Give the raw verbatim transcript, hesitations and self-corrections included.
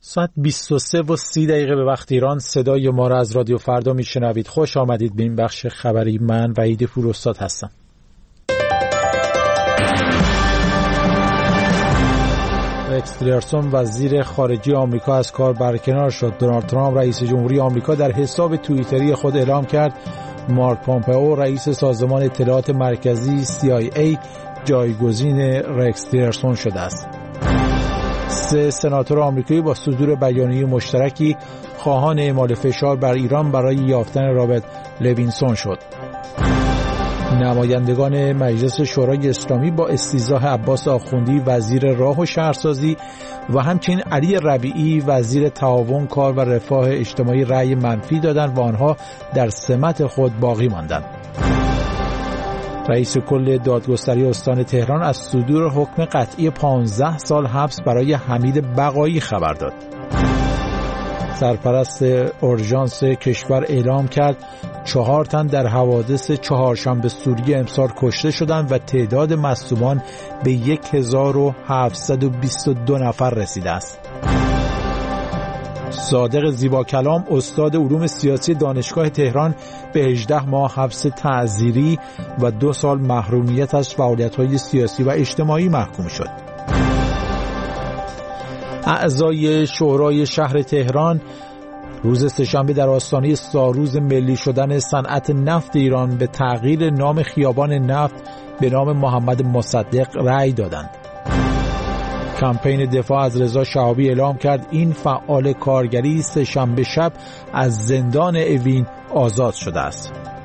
ساعت بیست و سه و سی دقیقه به وقت ایران. صدای ما را از رادیو فردا میشنوید. خوش آمدید به این بخش خبری. من وحید پوراستاد هستم. رکس تیلرسون وزیر خارجه آمریکا از کار برکنار شد. دونالد ترامپ رئیس جمهوری آمریکا در حساب توییتری خود اعلام کرد مارک پومپئو رئیس سازمان اطلاعات مرکزی سی آی ای جایگزین رکس تیلرسون شده است. سه سناتور آمریکایی با صدور بیانیه مشترکی خواهان اعمال فشار بر ایران برای یافتن رابرت لوینسون شد. نمایندگان مجلس شورای اسلامی با استیضاح عباس آخوندی وزیر راه و شهرسازی و همچنین علی ربیعی وزیر تعاون، کار و رفاه اجتماعی رأی منفی دادند و آنها در سمت خود باقی ماندند. رئیس کل دادگستری استان تهران از صدور حکم قطعی پانزده سال حبس برای حمید بقایی خبر داد. سرپرست اورژانس کشور اعلام کرد چهار تن در حوادث چهارشنبه سوریه امسال کشته شدند و تعداد مصدومان به یک هزار و هفتصد و بیست و دو نفر رسیده است. صادق زیباکلام استاد علوم سیاسی دانشگاه تهران به هجده ماه حبس تعزیری و دو سال محرومیت از فعالیت‌های سیاسی و اجتماعی محکوم شد. اعضای شورای شهر تهران روز سه‌شنبه در آستانه سالروز ملی شدن صنعت نفت ایران به تغییر نام خیابان نفت به نام محمد مصدق رأی دادند. کمپین دفاع از رضا شهابی اعلام کرد این فعال کارگری سه‌شنبه شب از زندان اوین آزاد شده است.